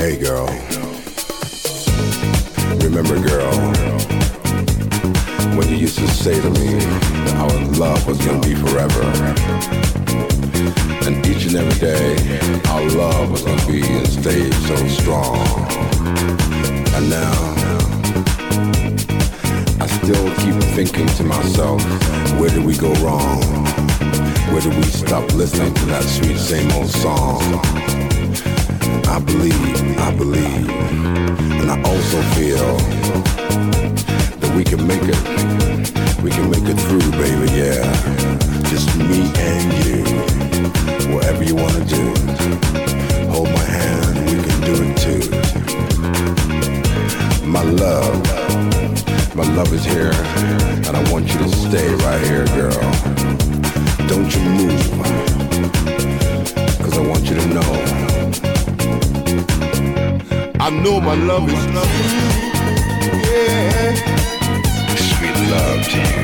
Hey girl, remember girl, when you used to say to me that our love was gonna be forever, and each and every day our love was gonna be and stay so strong. And now I still keep thinking to myself, where did we go wrong? Where did we stop listening to that sweet same old song? I believe, and I also feel that we can make it through, baby, yeah. Just me and you, whatever you wanna do. Hold my hand, we can do it too. My love is here, and I want you to stay right here, girl. Don't you move, 'cause I want you to know. I know my love is love, yeah. Sweet love to you.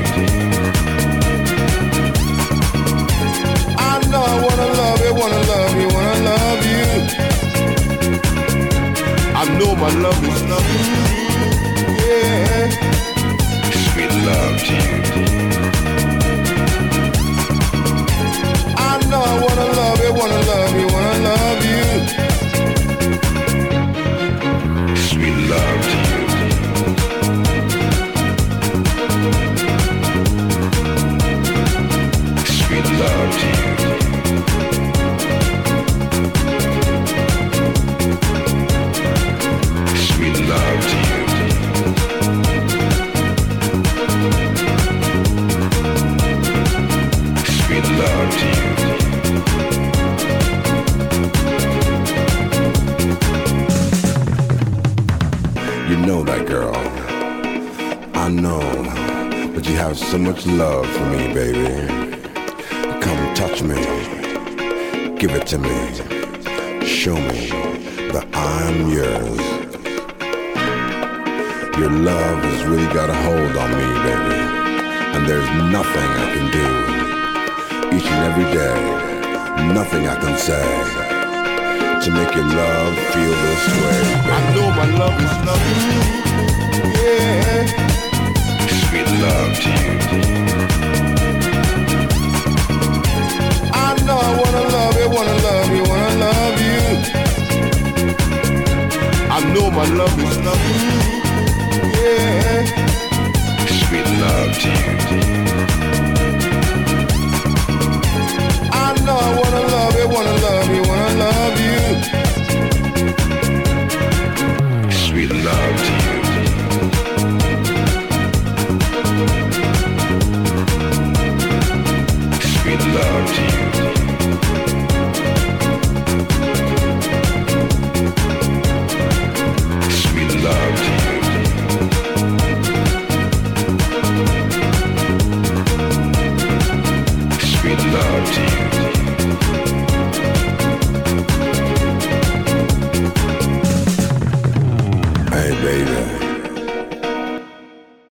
I know I wanna love you, wanna love you, wanna love you. I know my love is love, yeah. Sweet love to you. I know I wanna love you, wanna love you, wanna love you. Sweet love to you. Sweet love to you. Sweet love to you. Sweet love to you. You know that girl. I know, but you have so much love for me, baby. Come touch me, give it to me, show me that I'm yours. Your love has really got a hold on me, baby, and there's nothing I can do. Each and every day, nothing I can say to make your love feel this way, baby. I know my love is love, yeah. Sweet love to you. I know I wanna love you, wanna love you, wanna love you. I know my love is love, yeah. Sweet love to you. I know I wanna love you, wanna love you, wanna love you. Sweet love to you. Sweet love to you. Sweet love to you. Sweet love to you.